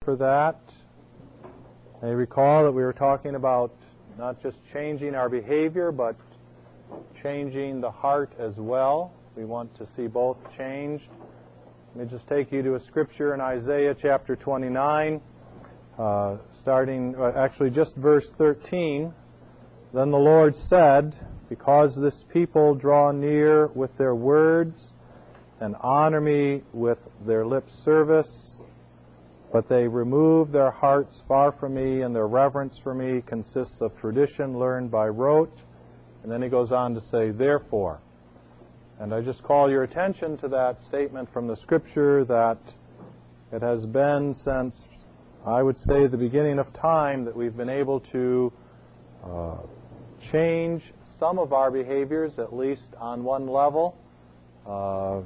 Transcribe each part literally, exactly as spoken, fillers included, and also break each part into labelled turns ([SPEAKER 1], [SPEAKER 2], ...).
[SPEAKER 1] for that. You may recall that we were talking about not just changing our behavior, but changing the heart as well. We want to see both changed. Let me just take you to a scripture in Isaiah chapter twenty-nine, uh, starting, uh, actually just verse thirteen. Then the Lord said, because this people draw near with their words and honor me with their lip service, but they remove their hearts far from me, and their reverence for me consists of tradition learned by rote. And then he goes on to say, therefore. And I just call your attention to that statement from the Scripture that it has been since, I would say, the beginning of time that we've been able to uh, change some of our behaviors, at least on one level. Uh,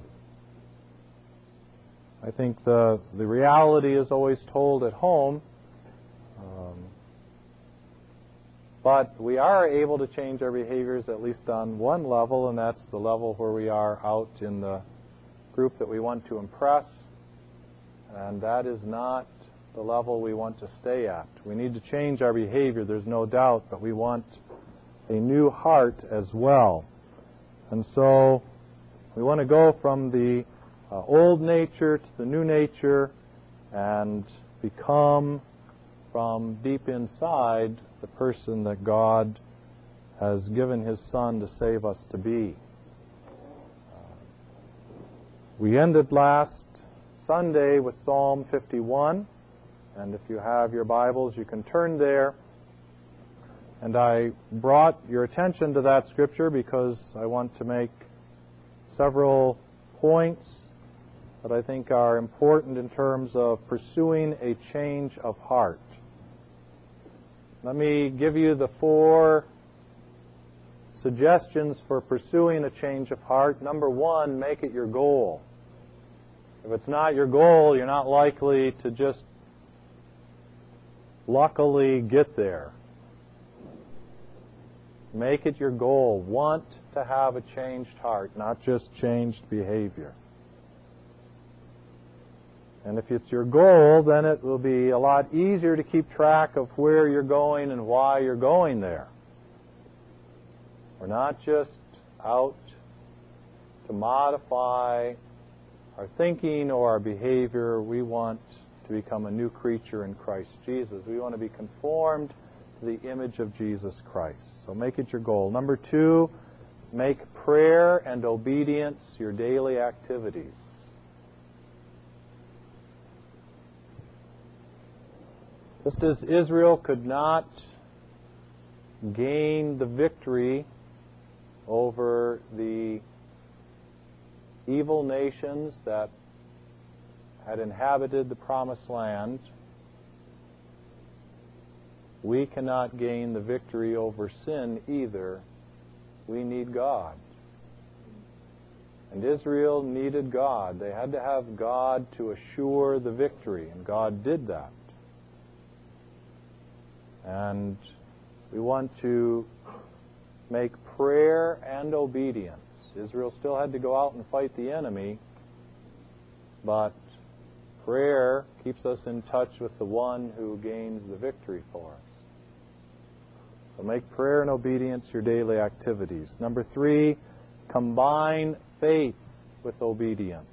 [SPEAKER 1] I think the, the reality is always told at home. Um, But we are able to change our behaviors at least on one level, and that's the level where we are out in the group that we want to impress. And that is not the level we want to stay at. We need to change our behavior, there's no doubt, but we want a new heart as well. And so we want to go from the uh, old nature to the new nature and become from deep inside the person that God has given His Son to save us to be. Uh, we ended last Sunday with Psalm fifty-one, and if you have your Bibles, you can turn there. And I brought your attention to that scripture because I want to make several points that I think are important in terms of pursuing a change of heart. Let me give you the four suggestions for pursuing a change of heart. Number one, make it your goal. If it's not your goal, you're not likely to just luckily get there. Make it your goal. Want to have a changed heart, not just changed behavior. And if it's your goal, then it will be a lot easier to keep track of where you're going and why you're going there. We're not just out to modify our thinking or our behavior. We want to become a new creature in Christ Jesus. We want to be conformed to the image of Jesus Christ. So make it your goal. Number two, make prayer and obedience your daily activities. Just as Israel could not gain the victory over the evil nations that had inhabited the Promised Land, we cannot gain the victory over sin either. We need God. And Israel needed God. They had to have God to assure the victory, and God did that. And we want to make prayer and obedience. Israel still had to go out and fight the enemy, but prayer keeps us in touch with the one who gains the victory for us. So make prayer and obedience your daily activities. Number three, combine faith with obedience.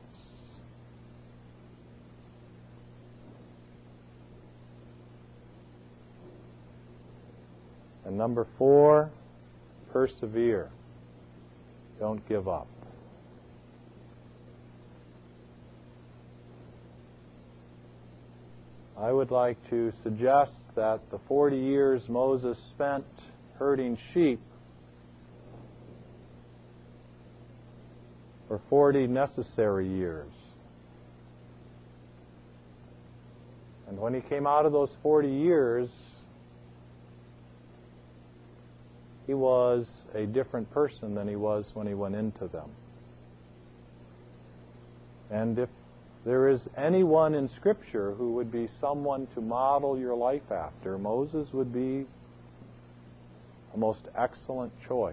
[SPEAKER 1] And number four, persevere. Don't give up. I would like to suggest that the forty years Moses spent herding sheep were forty necessary years. And when he came out of those forty years, he was a different person than he was when he went into them. And if there is anyone in Scripture who would be someone to model your life after, Moses would be a most excellent choice.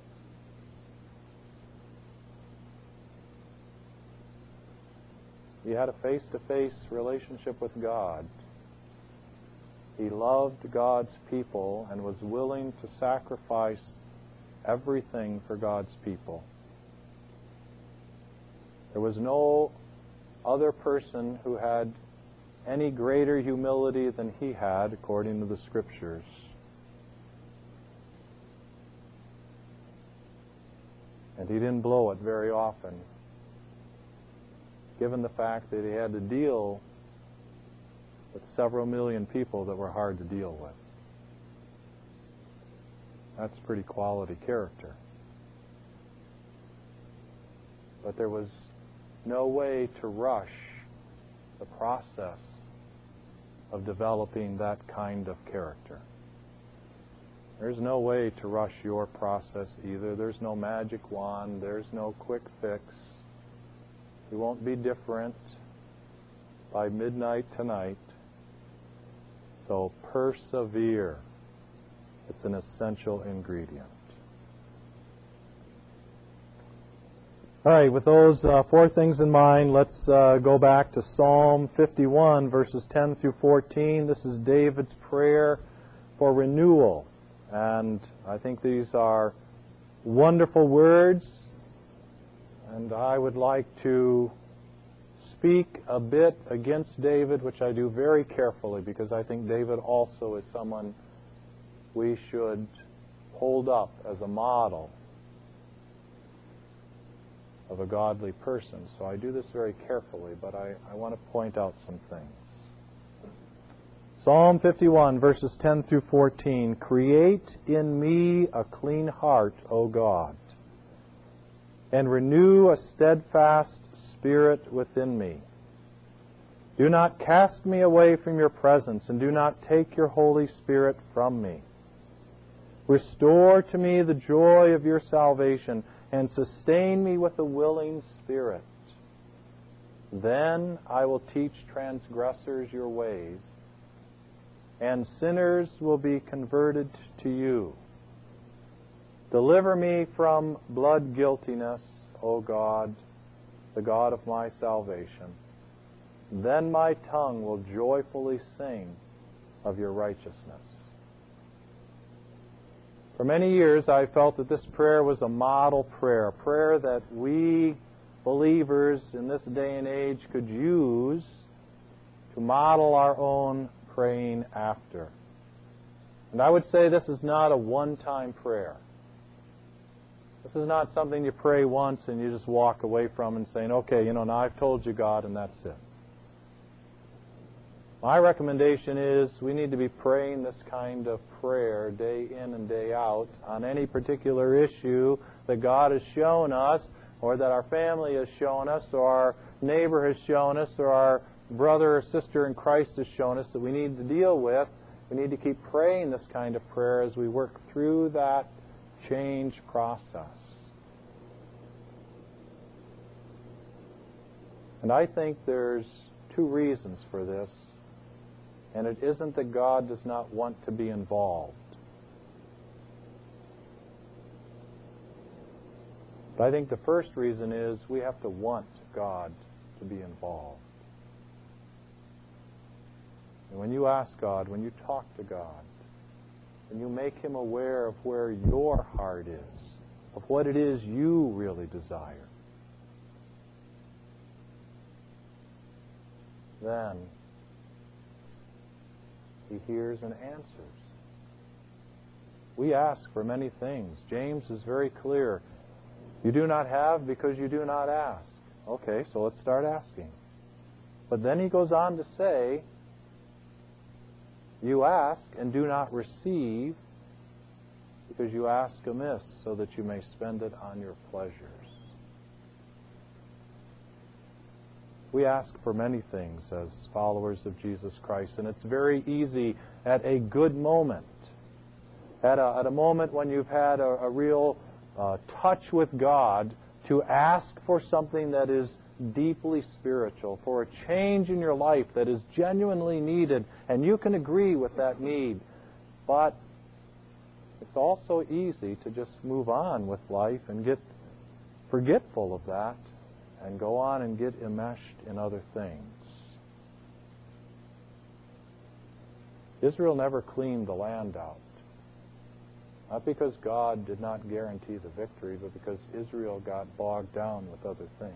[SPEAKER 1] He had a face-to-face relationship with God. He loved God's people and was willing to sacrifice everything for God's people. There was no other person who had any greater humility than he had, according to the Scriptures. And he didn't blow it very often, given the fact that he had to deal with several million people that were hard to deal with. That's pretty quality character. But there was no way to rush the process of developing that kind of character. There's no way to rush your process either. There's no magic wand. There's no quick fix. You won't be different by midnight tonight. So persevere. It's an essential ingredient. All right, with those uh, four things in mind, let's uh, go back to Psalm fifty-one, verses ten through fourteen. This is David's prayer for renewal. And I think these are wonderful words. And I would like to speak a bit against David, which I do very carefully, because I think David also is someone we should hold up as a model of a godly person. So I do this very carefully, but I, I want to point out some things. Psalm fifty-one, verses ten through fourteen. Create in me a clean heart, O God, and renew a steadfast spirit within me. Do not cast me away from your presence, and do not take your Holy Spirit from me. Restore to me the joy of your salvation, and sustain me with a willing spirit. Then I will teach transgressors your ways, and sinners will be converted to you. Deliver me from blood guiltiness, O God, the God of my salvation. Then my tongue will joyfully sing of your righteousness. For many years, I felt that this prayer was a model prayer, a prayer that we believers in this day and age could use to model our own praying after. And I would say this is not a one-time prayer. This is not something you pray once and you just walk away from and saying, okay, you know, now I've told you, God, and that's it. My recommendation is we need to be praying this kind of prayer day in and day out on any particular issue that God has shown us, or that our family has shown us, or our neighbor has shown us, or our brother or sister in Christ has shown us that we need to deal with. We need to keep praying this kind of prayer as we work through that change process. And I think there's two reasons for this. And it isn't that God does not want to be involved. But I think the first reason is we have to want God to be involved. And when you ask God, when you talk to God, when you make Him aware of where your heart is, of what it is you really desire, then He hears and answers. We ask for many things. James is very clear. You do not have because you do not ask. Okay, so let's start asking. But then he goes on to say, you ask and do not receive because you ask amiss so that you may spend it on your pleasures. We ask for many things as followers of Jesus Christ, and it's very easy at a good moment, at a, at a moment when you've had a, a real uh, touch with God, to ask for something that is deeply spiritual, for a change in your life that is genuinely needed, and you can agree with that need. But it's also easy to just move on with life and get forgetful of that and go on and get enmeshed in other things. Israel never cleaned the land out. Not because God did not guarantee the victory, but because Israel got bogged down with other things.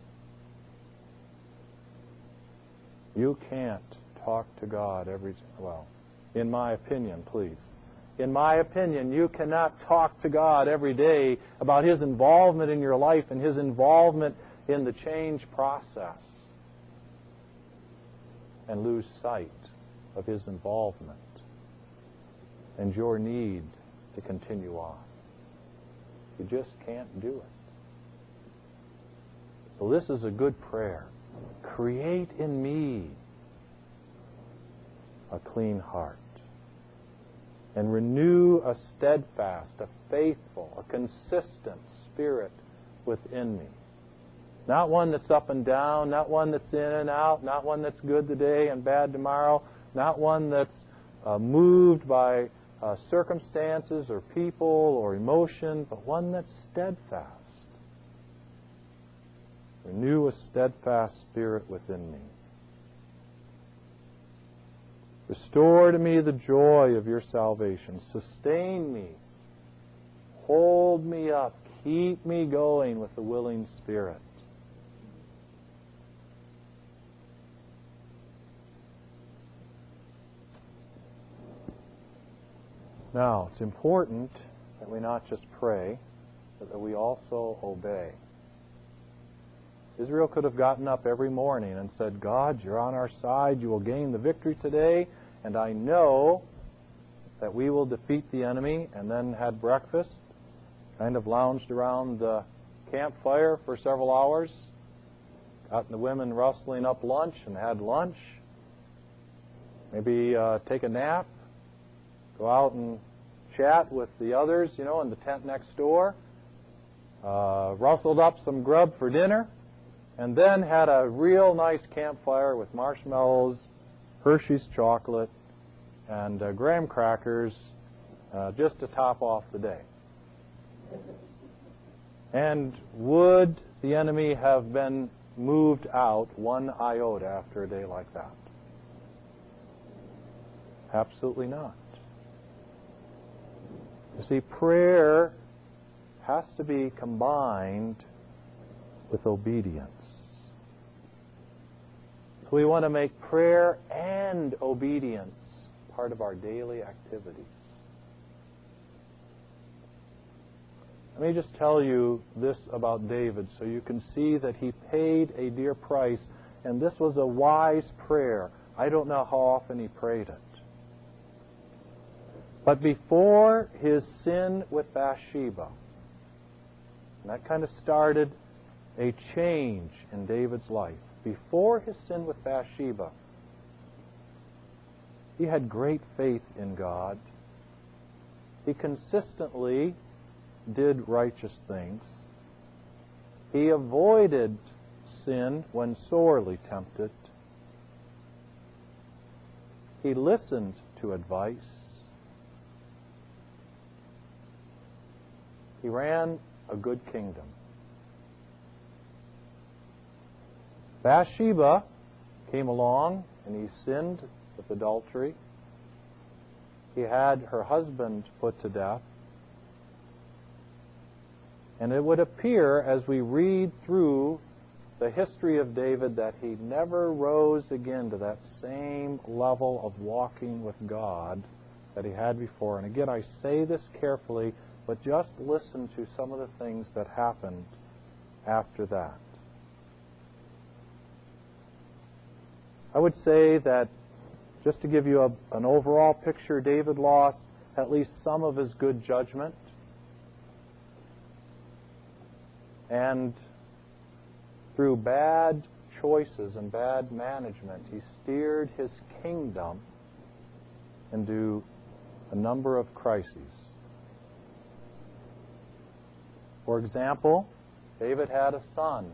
[SPEAKER 1] You can't talk to God every, well, in my opinion, please. In my opinion, you cannot talk to God every day about His involvement in your life and His involvement in the change process and lose sight of His involvement and your need to continue on. You just can't do it. So this is a good prayer. Create in me a clean heart and renew a steadfast, a faithful, a consistent spirit within me. Not one that's up and down, not one that's in and out, not one that's good today and bad tomorrow, not one that's uh, moved by uh, circumstances or people or emotion, but one that's steadfast. Renew a steadfast spirit within me. Restore to me the joy of your salvation. Sustain me. Hold me up. Keep me going with a willing spirit. Now, it's important that we not just pray, but that we also obey. Israel could have gotten up every morning and said, God, you're on our side. You will gain the victory today, and I know that we will defeat the enemy, and then had breakfast, kind of lounged around the campfire for several hours, got the women rustling up lunch and had lunch, maybe uh, take a nap, go out and chat with the others, you know, in the tent next door, uh, rustled up some grub for dinner, and then had a real nice campfire with marshmallows, Hershey's chocolate, and uh, graham crackers uh, just to top off the day. And would the enemy have been moved out one iota after a day like that? Absolutely not. You see, prayer has to be combined with obedience. So we want to make prayer and obedience part of our daily activities. Let me just tell you this about David so you can see that he paid a dear price, and this was a wise prayer. I don't know how often he prayed it. But before his sin with Bathsheba, and that kind of started a change in David's life. Before his sin with Bathsheba, he had great faith in God. He consistently did righteous things. He avoided sin when sorely tempted. He listened to advice. He ran a good kingdom. Bathsheba came along and he sinned with adultery. He had her husband put to death. And it would appear as we read through the history of David that he never rose again to that same level of walking with God that he had before. And again, I say this carefully, but just listen to some of the things that happened after that. I would say that, just to give you a, an overall picture, David lost at least some of his good judgment. And through bad choices and bad management, he steered his kingdom into a number of crises. For example, David had a son,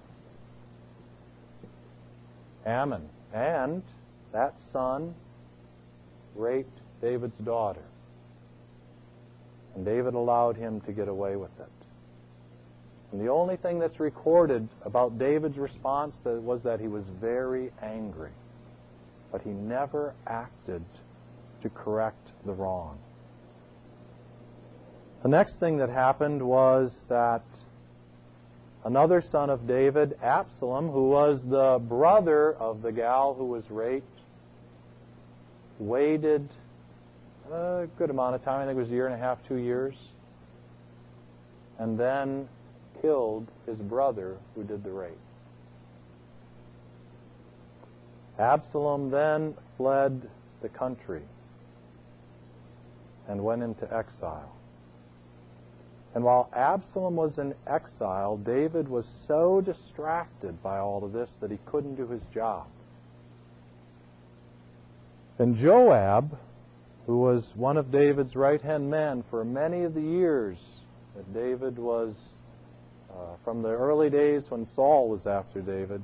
[SPEAKER 1] Ammon, and that son raped David's daughter. And David allowed him to get away with it. And the only thing that's recorded about David's response that was that he was very angry. But he never acted to correct the wrong. The next thing that happened was that another son of David, Absalom, who was the brother of the gal who was raped, waited a good amount of time, I think it was a year and a half, two years, and then killed his brother who did the rape. Absalom then fled the country and went into exile. And while Absalom was in exile, David was so distracted by all of this that he couldn't do his job. And Joab, who was one of David's right-hand men for many of the years that David was, uh, from the early days when Saul was after David,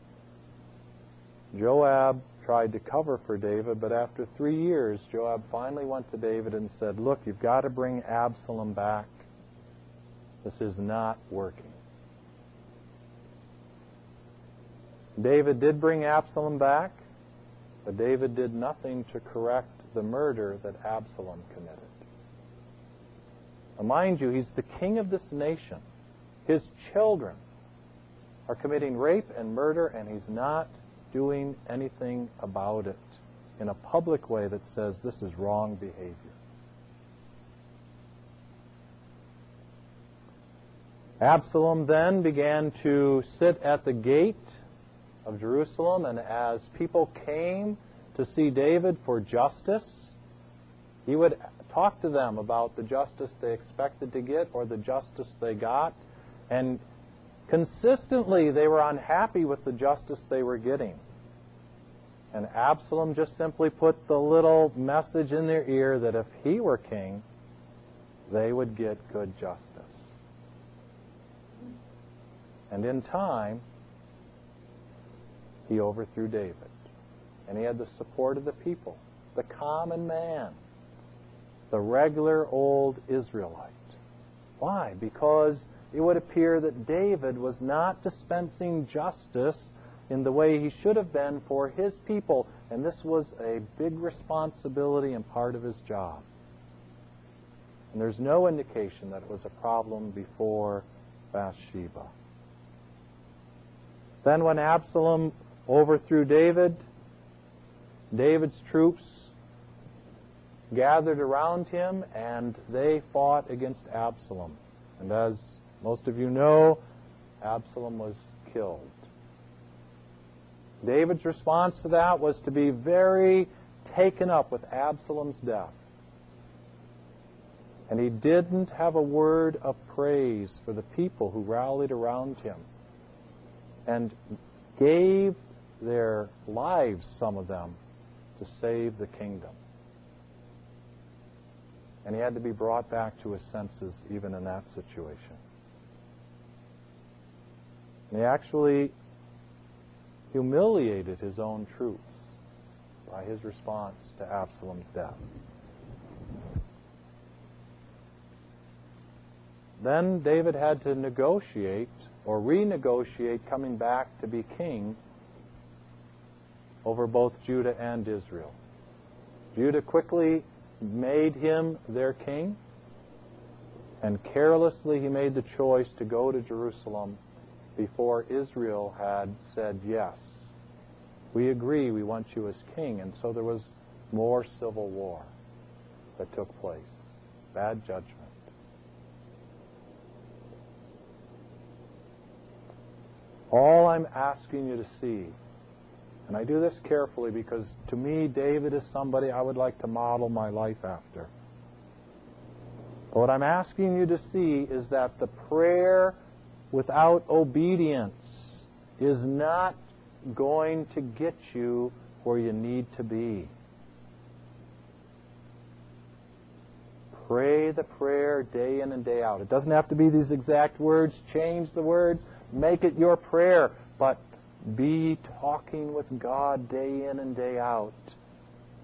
[SPEAKER 1] Joab tried to cover for David, but after three years, Joab finally went to David and said, look, you've got to bring Absalom back. This is not working. David did bring Absalom back, but David did nothing to correct the murder that Absalom committed. Now, mind you, he's the king of this nation. His children are committing rape and murder, and he's not doing anything about it in a public way that says this is wrong behavior. Absalom then began to sit at the gate of Jerusalem, and as people came to see David for justice, he would talk to them about the justice they expected to get or the justice they got, and consistently they were unhappy with the justice they were getting. And Absalom just simply put the little message in their ear that if he were king, they would get good justice. And in time, he overthrew David. And he had the support of the people, the common man, the regular old Israelite. Why? Because it would appear that David was not dispensing justice in the way he should have been for his people. And this was a big responsibility and part of his job. And there's no indication that it was a problem before Bathsheba. Then when Absalom overthrew David, David's troops gathered around him and they fought against Absalom. And as most of you know, Absalom was killed. David's response to that was to be very taken up with Absalom's death. And he didn't have a word of praise for the people who rallied around him and gave their lives, some of them, to save the kingdom. And he had to be brought back to his senses even in that situation. And he actually humiliated his own troops by his response to Absalom's death. Then David had to negotiate or renegotiate coming back to be king over both Judah and Israel. Judah quickly made him their king, and carelessly he made the choice to go to Jerusalem before Israel had said, yes, we agree, we want you as king. And so there was more civil war that took place. Bad judgment. All I'm asking you to see, and I do this carefully because to me David is somebody I would like to model my life after. But what I'm asking you to see is that the prayer without obedience is not going to get you where you need to be. Pray the prayer day in and day out. It doesn't have to be these exact words. Change the words. Make it your prayer. But be talking with God day in and day out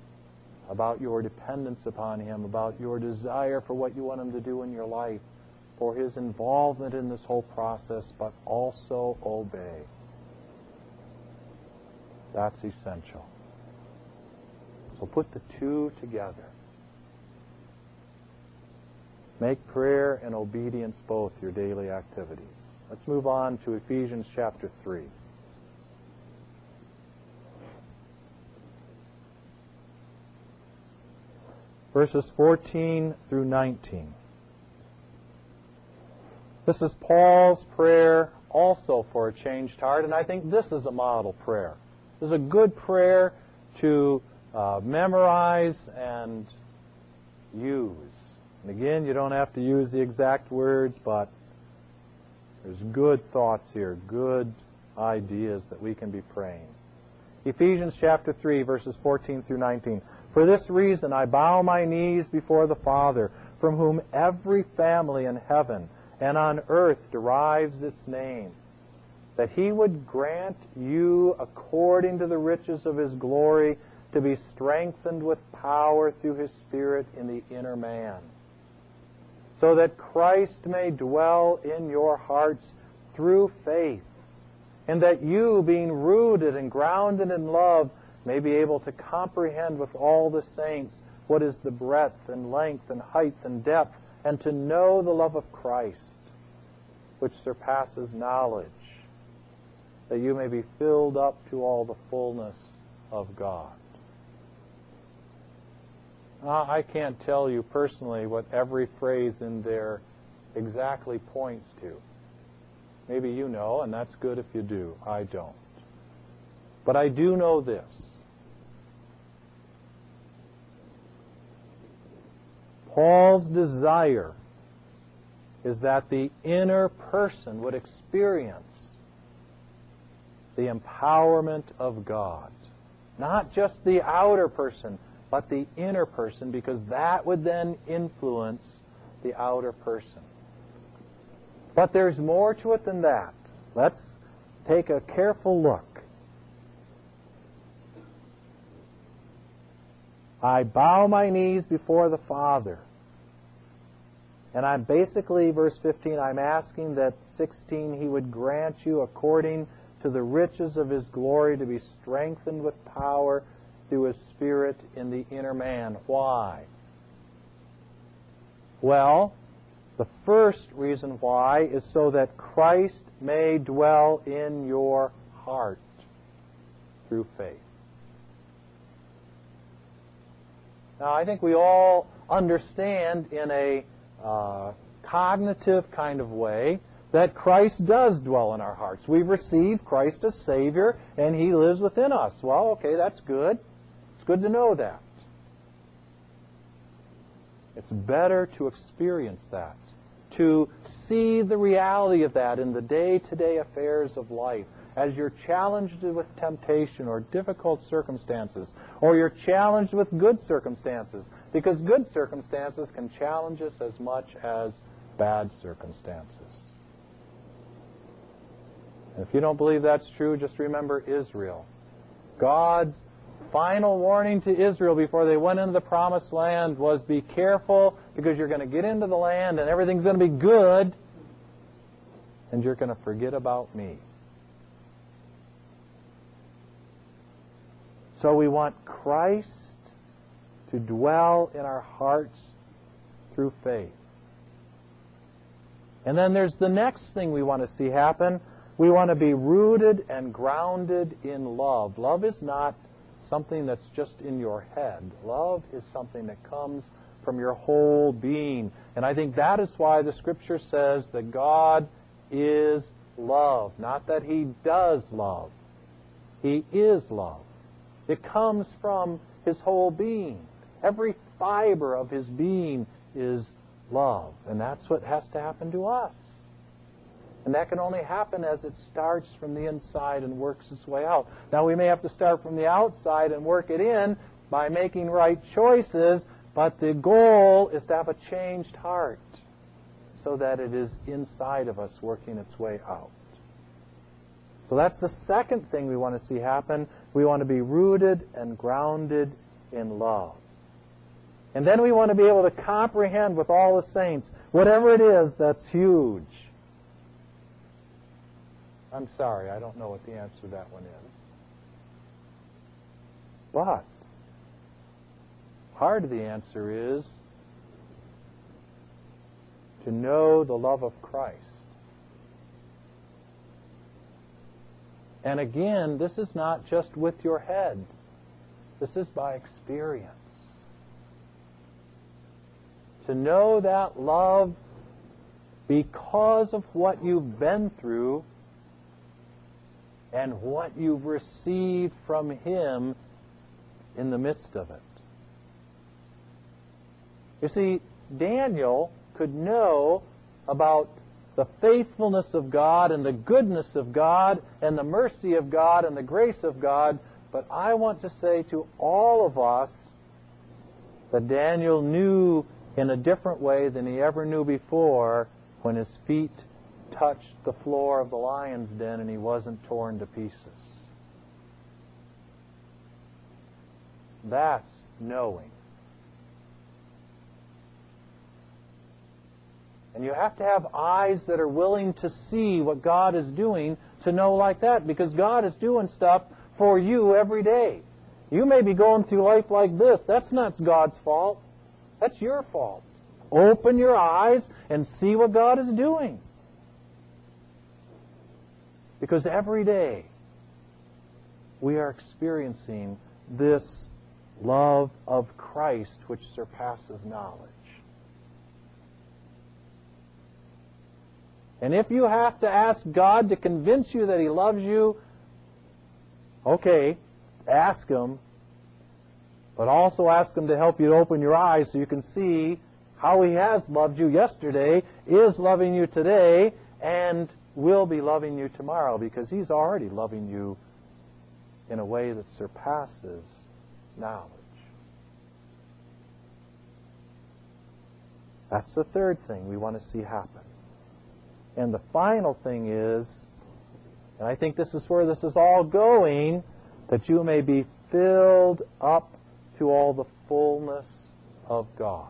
[SPEAKER 1] about your dependence upon Him, about your desire for what you want Him to do in your life. for his involvement in this whole process, but also obey. That's essential. So put the two together. Make prayer and obedience both your daily activities. Let's move on to Ephesians chapter three. Verses fourteen through nineteen. This is Paul's prayer also for a changed heart, and I think this is a model prayer. This is a good prayer to uh, memorize and use. And again, you don't have to use the exact words, but there's good thoughts here, good ideas that we can be praying. Ephesians chapter three, verses fourteen through nineteen. For this reason I bow my knees before the Father, from whom every family in heaven and on earth derives its name, that he would grant you, according to the riches of his glory, to be strengthened with power through his Spirit in the inner man, so that Christ may dwell in your hearts through faith, and that you, being rooted and grounded in love, may be able to comprehend with all the saints what is the breadth and length and height and depth, and to know the love of Christ, which surpasses knowledge, that you may be filled up to all the fullness of God. Uh, I can't tell you personally what every phrase in there exactly points to. Maybe you know, and that's good if you do. I don't. But I do know this. Paul's desire is that the inner person would experience the empowerment of God. Not just the outer person, but the inner person, because that would then influence the outer person. But there's more to it than that. Let's take a careful look. I bow my knees before the Father. And I'm basically, verse fifteen, I'm asking that sixteen, he would grant you according to the riches of his glory to be strengthened with power through his Spirit in the inner man. Why? Well, the first reason why is so that Christ may dwell in your heart through faith. Now, I think we all understand in a uh, cognitive kind of way that Christ does dwell in our hearts. We've received Christ as Savior, and he lives within us. Well, okay, that's good. It's good to know that. It's better to experience that, to see the reality of that in the day-to-day affairs of life. As you're challenged with temptation or difficult circumstances, or you're challenged with good circumstances, because good circumstances can challenge us as much as bad circumstances. And if you don't believe that's true, just remember Israel. God's final warning to Israel before they went into the promised land was, be careful, because you're going to get into the land and everything's going to be good, and you're going to forget about me. So we want Christ to dwell in our hearts through faith. And then there's the next thing we want to see happen. We want to be rooted and grounded in love. Love is not something that's just in your head. Love is something that comes from your whole being. And I think that is why the Scripture says that God is love. Not that he does love. He is love. It comes from his whole being. Every fiber of his being is love. And that's what has to happen to us. And that can only happen as it starts from the inside and works its way out. Now, we may have to start from the outside and work it in by making right choices, but the goal is to have a changed heart so that it is inside of us working its way out. So that's the second thing we want to see happen. We want to be rooted and grounded in love. And then we want to be able to comprehend with all the saints, whatever it is that's huge. I'm sorry, I don't know what the answer to that one is. But part of the answer is to know the love of Christ. And again, this is not just with your head. This is by experience. To know that love because of what you've been through and what you've received from Him in the midst of it. You see, Daniel could know about the faithfulness of God and the goodness of God and the mercy of God and the grace of God, but I want to say to all of us that Daniel knew in a different way than he ever knew before when his feet touched the floor of the lion's den and he wasn't torn to pieces. That's knowing. And you have to have eyes that are willing to see what God is doing to know like that, because God is doing stuff for you every day. You may be going through life like this. That's not God's fault. That's your fault. Open your eyes and see what God is doing. Because every day we are experiencing this love of Christ which surpasses knowledge. And if you have to ask God to convince you that He loves you, okay, ask Him, but also ask Him to help you to open your eyes so you can see how He has loved you yesterday, is loving you today, and will be loving you tomorrow, because He's already loving you in a way that surpasses knowledge. That's the third thing we want to see happen. And the final thing is, and I think this is where this is all going, that you may be filled up to all the fullness of God.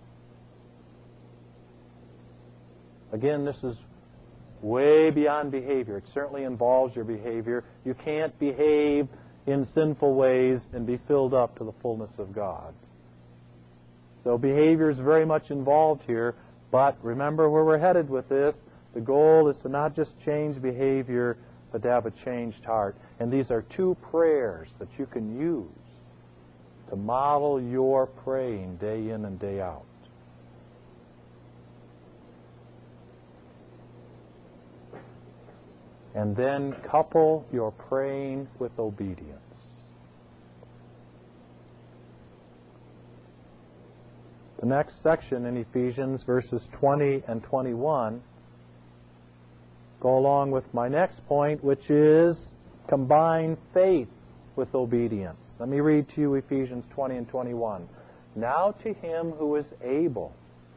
[SPEAKER 1] Again, this is way beyond behavior. It certainly involves your behavior. You can't behave in sinful ways and be filled up to the fullness of God. So behavior is very much involved here, but remember where we're headed with this. The goal is to not just change behavior, but to have a changed heart. And these are two prayers that you can use to model your praying day in and day out. And then couple your praying with obedience. The next section in Ephesians, verses twenty and twenty-one, go along with my next point, which is combine faith with obedience. Let me read to you Ephesians twenty and twenty-one. Now to Him who is able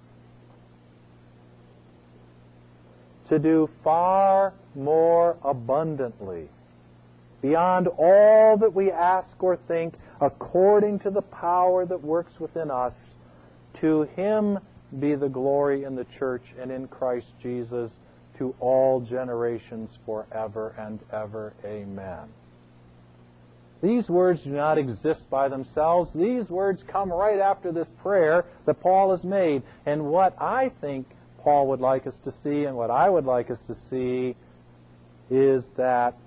[SPEAKER 1] to do far more abundantly, beyond all that we ask or think, according to the power that works within us, to Him be the glory in the church and in Christ Jesus to all generations forever and ever. Amen. These words do not exist by themselves. These words come right after this prayer that Paul has made. And what I think Paul would like us to see, and what I would like us to see, is that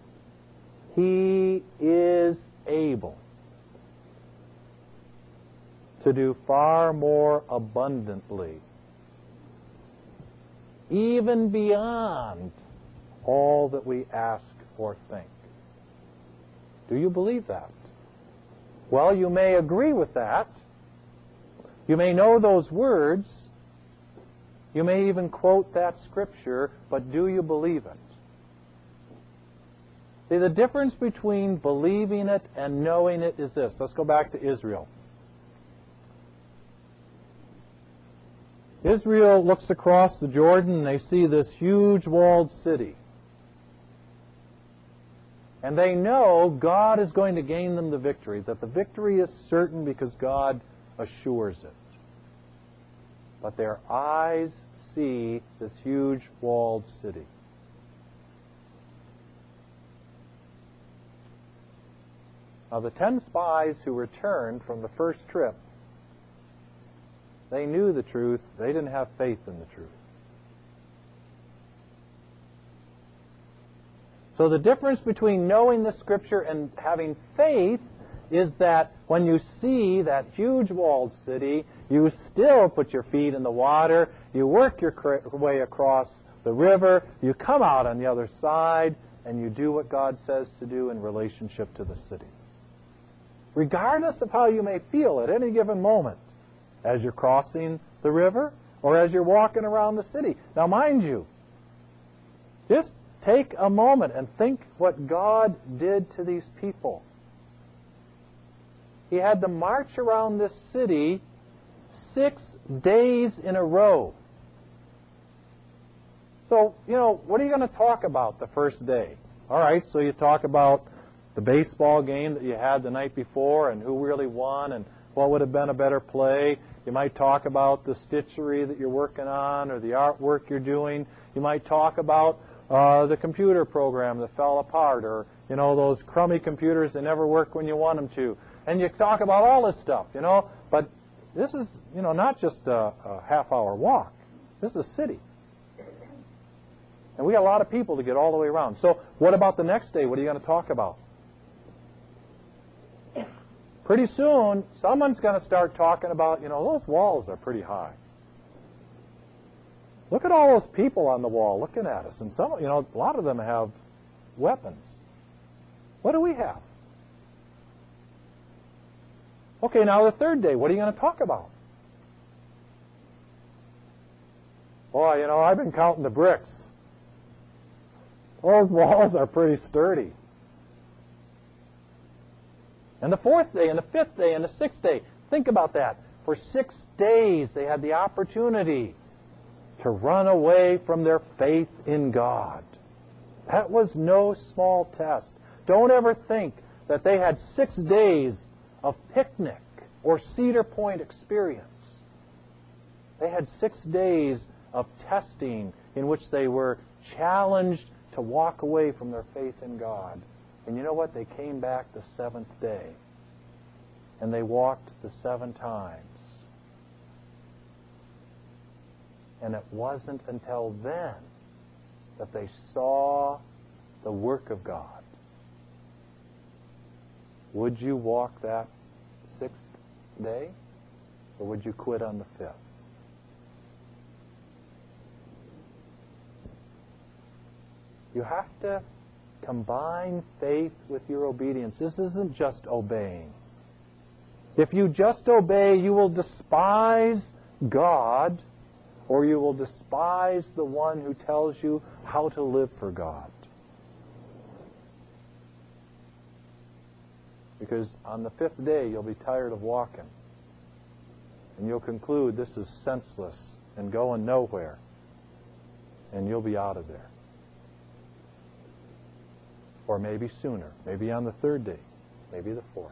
[SPEAKER 1] He is able to do far more abundantly, even beyond all that we ask or think. Do you believe that? Well, you may agree with that. You may know those words. You may even quote that scripture, but do you believe it? See, the difference between believing it and knowing it is this. Let's go back to Israel. Israel looks across the Jordan and they see this huge walled city. And they know God is going to gain them the victory, that the victory is certain because God assures it. But their eyes see this huge walled city. Now, the ten spies who returned from the first trip, they knew the truth. They didn't have faith in the truth. So the difference between knowing the Scripture and having faith is that when you see that huge walled city, you still put your feet in the water, you work your way across the river, you come out on the other side, and you do what God says to do in relationship to the city. Regardless of how you may feel at any given moment, as you're crossing the river or as you're walking around the city. Now, mind you, just take a moment and think what God did to these people. He had them march around this city six days in a row. So, you know, what are you going to talk about the first day? All right, so you talk about the baseball game that you had the night before and who really won and what would have been a better play. You might talk about the stitchery that you're working on or the artwork you're doing. You might talk about uh, the computer program that fell apart, or, you know, those crummy computers that never work when you want them to. And you talk about all this stuff, you know. But this is, you know, not just a, a half-hour walk. This is a city. And we got a lot of people to get all the way around. So what about the next day? What are you going to talk about? Pretty soon, someone's going to start talking about, you know, those walls are pretty high. Look at all those people on the wall looking at us. And some, you know, a lot of them have weapons. What do we have? Okay, now the third day, what are you going to talk about? Boy, you know, I've been counting the bricks. Those walls are pretty sturdy. And the fourth day, and the fifth day, and the sixth day, think about that. For six days they had the opportunity to run away from their faith in God. That was no small test. Don't ever think that they had six days of picnic or Cedar Point experience. They had six days of testing in which they were challenged to walk away from their faith in God. And you know what? They came back the seventh day. And they walked the seven times. And it wasn't until then that they saw the work of God. Would you walk that sixth day? Or would you quit on the fifth? You have to combine faith with your obedience. This isn't just obeying. If you just obey, you will despise God, or you will despise the one who tells you how to live for God. Because on the fifth day, you'll be tired of walking. And you'll conclude this is senseless and going nowhere. And you'll be out of there. Or maybe sooner, maybe on the third day, maybe the fourth.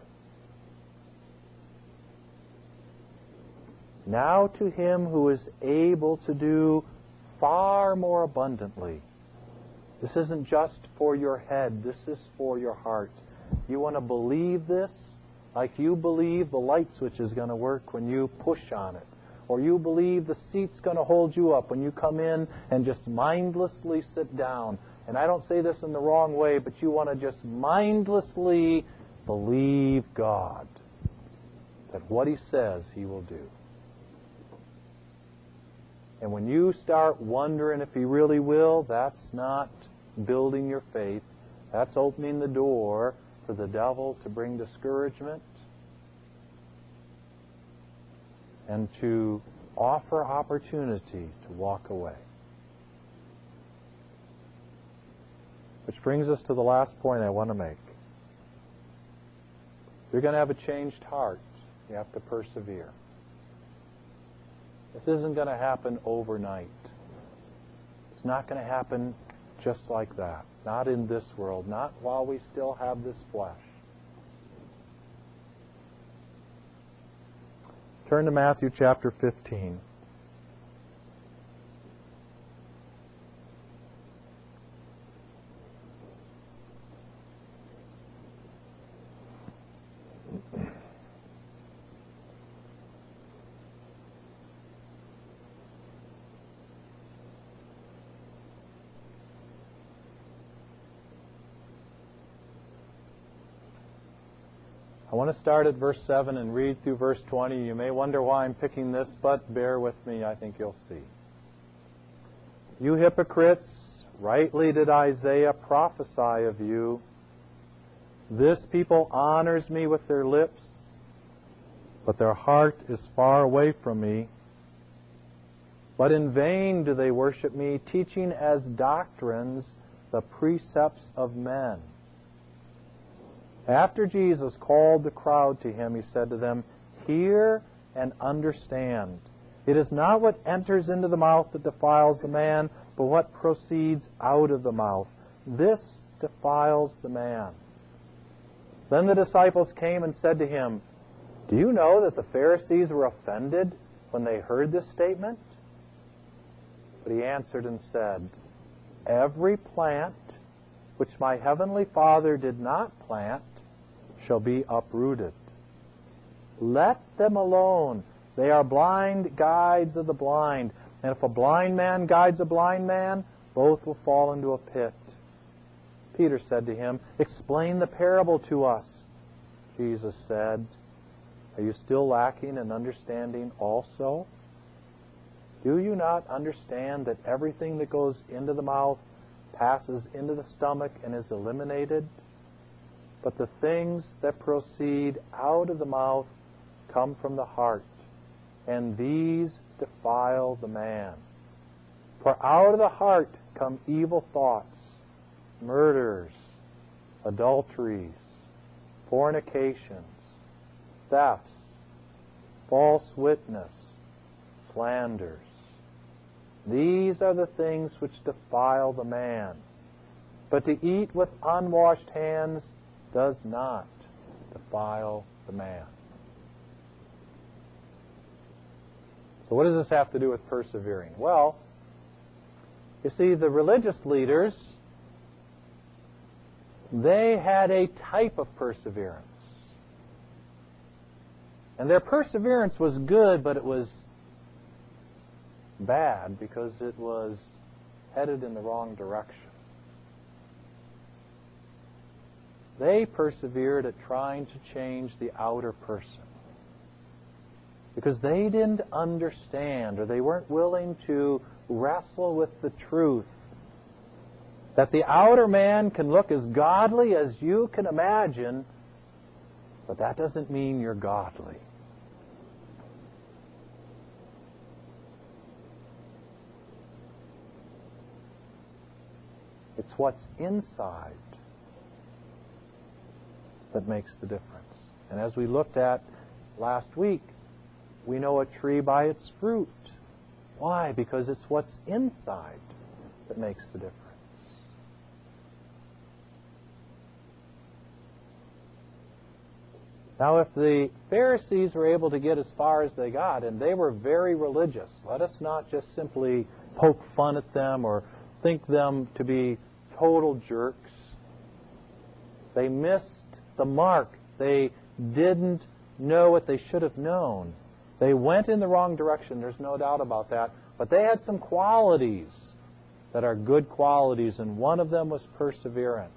[SPEAKER 1] Now to him who is able to do far more abundantly. This isn't just for your head, this is for your heart. You want to believe this like you believe the light switch is going to work when you push on it. Or you believe the seat's going to hold you up when you come in and just mindlessly sit down. And I don't say this in the wrong way, but you want to just mindlessly believe God, that what He says He will do. And when you start wondering if He really will, that's not building your faith. That's opening the door for the devil to bring discouragement and to offer opportunity to walk away. Which brings us to the last point I want to make. If you're going to have a changed heart, you have to persevere. This isn't going to happen overnight. It's not going to happen just like that. Not in this world. Not while we still have this flesh. Turn to Matthew chapter fifteen. I want to start at verse seven and read through verse twenty. You may wonder why I'm picking this, but bear with me. I think you'll see. You hypocrites, rightly did Isaiah prophesy of you. This people honors me with their lips, but their heart is far away from me. But in vain do they worship me, teaching as doctrines the precepts of men. After Jesus called the crowd to him, he said to them, Hear and understand. It is not what enters into the mouth that defiles the man, but what proceeds out of the mouth. This defiles the man. Then the disciples came and said to him, Do you know that the Pharisees were offended when they heard this statement? But he answered and said, Every plant which my heavenly Father did not plant shall be uprooted. Let them alone. They are blind guides of the blind. And if a blind man guides a blind man, both will fall into a pit. Peter said to him, Explain the parable to us. Jesus said, Are you still lacking in understanding also? Do you not understand that everything that goes into the mouth passes into the stomach and is eliminated? But the things that proceed out of the mouth come from the heart, and these defile the man. For out of the heart come evil thoughts, murders, adulteries, fornications, thefts, false witness, slanders. These are the things which defile the man. But to eat with unwashed hands does not defile the man. So what does this have to do with persevering? Well, you see, the religious leaders, they had a type of perseverance. And their perseverance was good, but it was bad because it was headed in the wrong direction. They persevered at trying to change the outer person because they didn't understand, or they weren't willing to wrestle with the truth that the outer man can look as godly as you can imagine, but that doesn't mean you're godly. It's what's inside that makes the difference. And as we looked at last week, we know a tree by its fruit. Why? Because it's what's inside that makes the difference. Now, if the Pharisees were able to get as far as they got, and they were very religious, let us not just simply poke fun at them or think them to be total jerks. They missed the mark. They didn't know what they should have known. They went in the wrong direction, there's no doubt about that. But they had some qualities that are good qualities, and one of them was perseverance.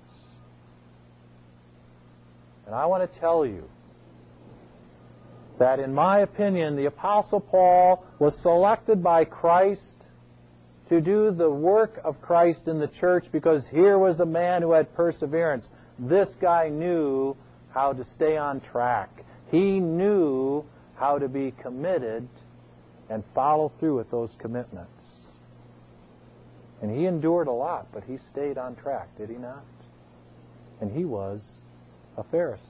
[SPEAKER 1] And I want to tell you that, in my opinion, the Apostle Paul was selected by Christ to do the work of Christ in the church because here was a man who had perseverance. This guy knew how to stay on track. He knew how to be committed and follow through with those commitments. And he endured a lot, but he stayed on track, did he not? And he was a Pharisee.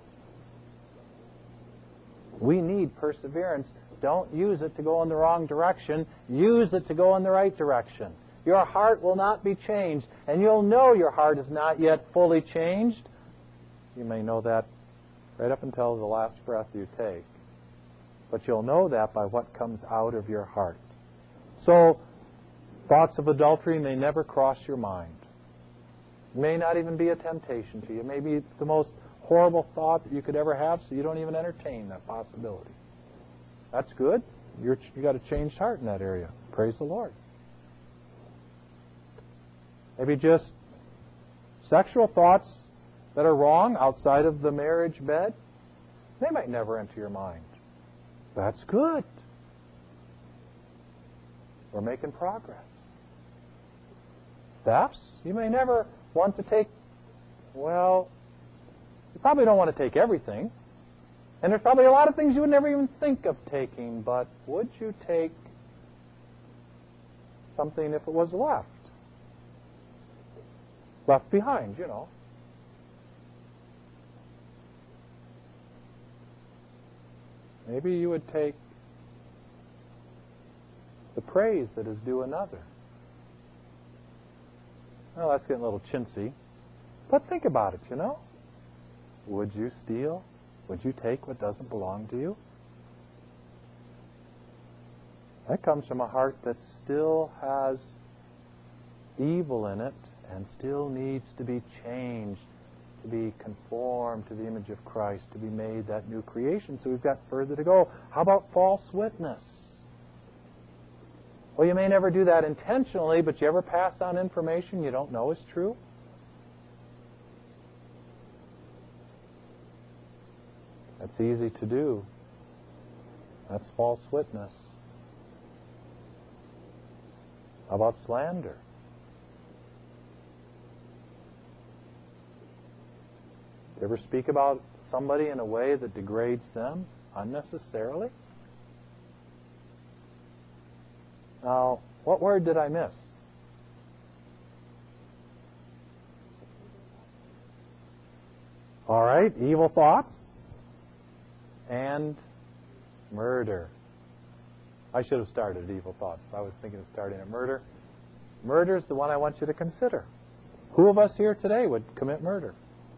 [SPEAKER 1] We need perseverance. Don't use it to go in the wrong direction. Use it to go in the right direction. Your heart will not be changed, and you'll know your heart is not yet fully changed. You may know that right up until the last breath you take. But you'll know that by what comes out of your heart. So, thoughts of adultery may never cross your mind. It may not even be a temptation to you. It may be the most horrible thought that you could ever have, so you don't even entertain that possibility. That's good. You're, you got a changed heart in that area. Praise the Lord. Maybe just sexual thoughts that are wrong outside of the marriage bed, they might never enter your mind. That's good. We're making progress. Thefts, you may never want to take, well, you probably don't want to take everything. And there's probably a lot of things you would never even think of taking, but would you take something if it was left? Left behind, you know. Maybe you would take the praise that is due another. Well, that's getting a little chintzy. But think about it, you know. Would you steal? Would you take what doesn't belong to you? That comes from a heart that still has evil in it and still needs to be changed, to be conformed to the image of Christ, to be made that new creation. So we've got further to go. How about false witness? Well, you may never do that intentionally, but you ever pass on information you don't know is true? That's easy to do. That's false witness. How about slander? You ever speak about somebody in a way that degrades them unnecessarily? Now, what word did I miss? All right, evil thoughts and murder. I should have started at evil thoughts. I was thinking of starting at murder. Murder is the one I want you to consider. Who of us here today would commit murder?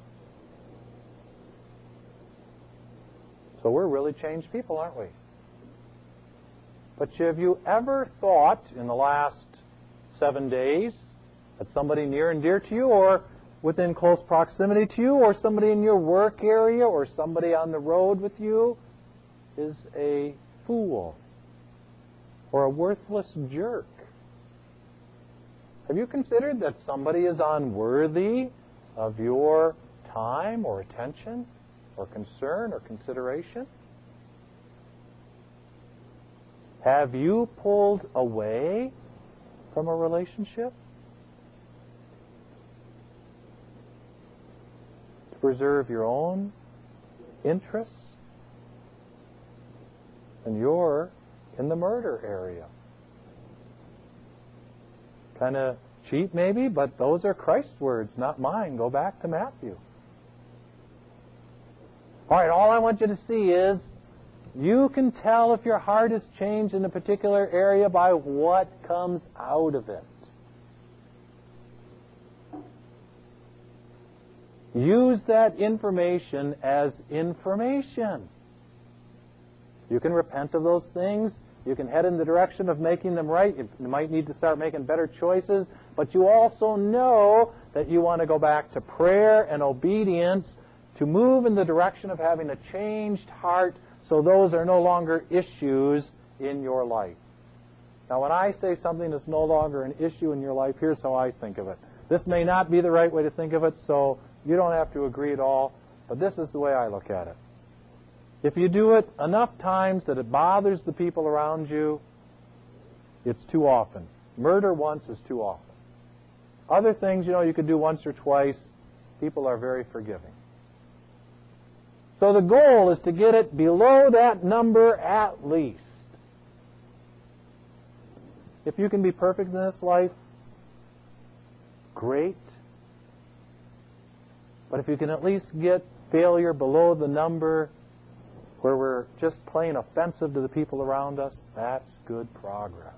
[SPEAKER 1] So we're really changed people, aren't we? But have you ever thought in the last seven days that somebody near and dear to you or within close proximity to you or somebody in your work area or somebody on the road with you is a fool or a worthless jerk? Have you considered that somebody is unworthy of your time or attention or concern or consideration? Have you pulled away from a relationship to preserve your own interests? And you're in the murder area. Kind of cheap maybe, but those are Christ's words, not mine. Go back to Matthew. All right, all I want you to see is you can tell if your heart has changed in a particular area by what comes out of it. Use that information as information. You can repent of those things. You can head in the direction of making them right. You might need to start making better choices. But you also know that you want to go back to prayer and obedience to move in the direction of having a changed heart, so those are no longer issues in your life. Now, when I say something is no longer an issue in your life, here's how I think of it. This may not be the right way to think of it, so you don't have to agree at all, but this is the way I look at it. If you do it enough times that it bothers the people around you, it's too often. Murder once is too often. Other things, you know, you could do once or twice. People are very forgiving. So the goal is to get it below that number at least. If you can be perfect in this life, great. But if you can at least get failure below the number where we're just plain offensive to the people around us, that's good progress.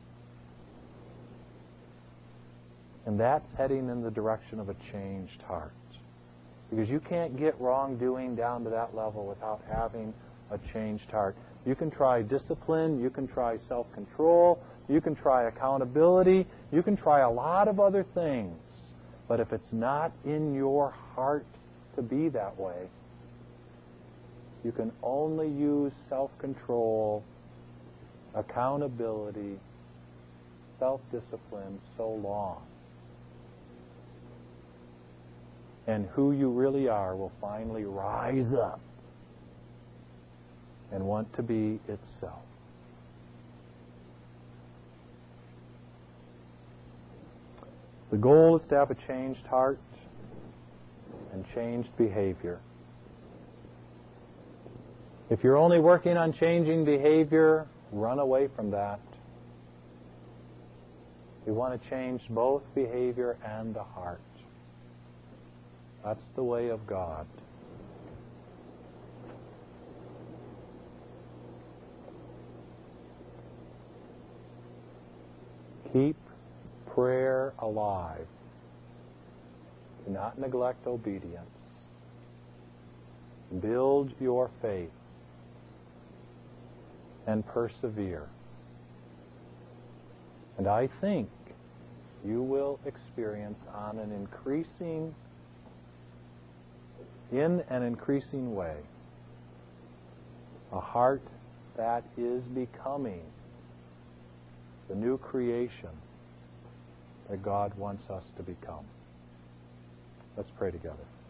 [SPEAKER 1] And that's heading in the direction of a changed heart. Because you can't get wrongdoing down to that level without having a changed heart. You can try discipline, you can try self-control, you can try accountability, you can try a lot of other things. But if it's not in your heart to be that way, you can only use self-control, accountability, self-discipline so long. And who you really are will finally rise up and want to be itself. The goal is to have a changed heart and changed behavior. If you're only working on changing behavior, run away from that. We want to change both behavior and the heart. That's the way of God. Keep prayer alive. Do not neglect obedience. Build your faith and persevere. And I think you will experience on an increasing, in an increasing way, a heart that is becoming the new creation that God wants us to become. Let's pray together.